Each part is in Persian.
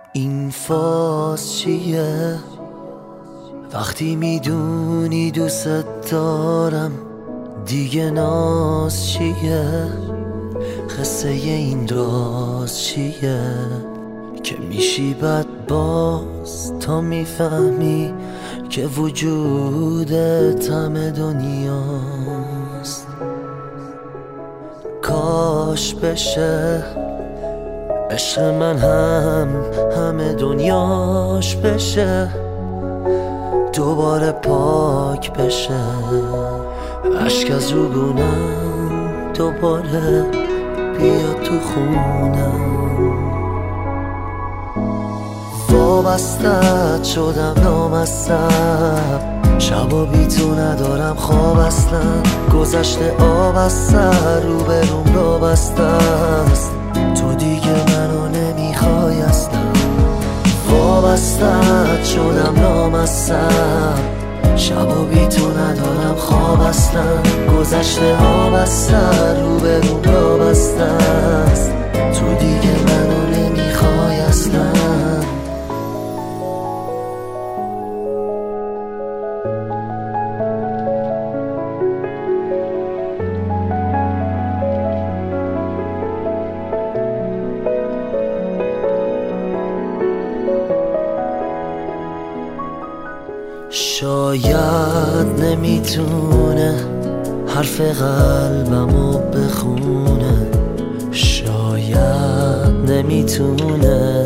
این فاز چیه؟ وقتی میدونی دوست دارم دیگه ناز چیه؟ قصه این راز چیه؟ که میشی بد باز تا میفهمی که وجودت همه دنیاست. کاش بشه عشق من همه دنیاش بشه، دوباره پاک بشه اشک از روگونم، دوباره بیا تو خونم. وابستت شدم نامصب، شبا بی تو ندارم خواب اصلا، گذشته آب از سر رو به روم را بسته است، تو دیگه منو نمیخوای اصلا. وابستت شدم نامصب، شبا بی تو ندارم خواب اصلا، گذشته آب از سر رو به روم را بسته است، تو دیگه منو نمیخوای اصلا. شاید نمیتونه حرف قلبمو بخونه، شاید نمیتونه،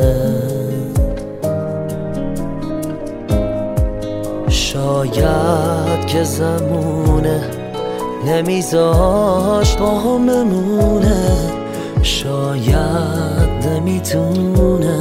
شاید که زمونه نمیذاشت با هم بمونه، شاید نمیتونه.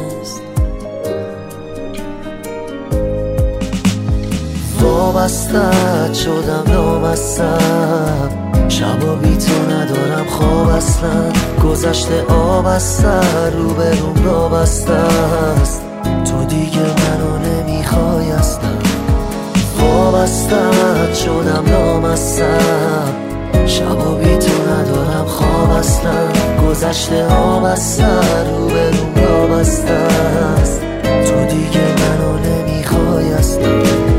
وابستت شدم نامصب، شبا بی تو ندارم خواب اصلا، گذشته آب از سر رو به روم را بسته است، تو دیگه منو نمیخوای اصلا. وابستت شدم نامصب، شبا بی تو ندارم خواب اصلا، گذشته آب از سر رو به روم را بسته است، تو دیگه منو نمیخوای اصلا.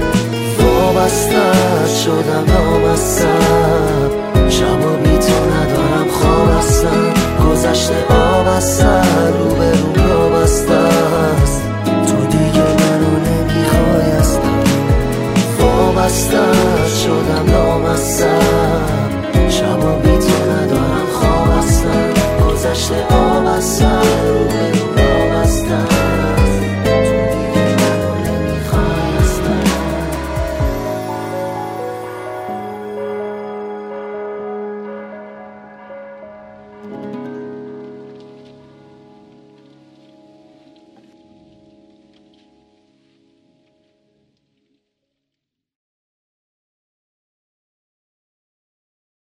وابستت شدم نامصب، شبا بی تو ندارم خواب اصلا، گذشته آب از سر رو به روم را بسته است، تو دیگه منو نمیخوای اصلا. وابستت شدم نامصب،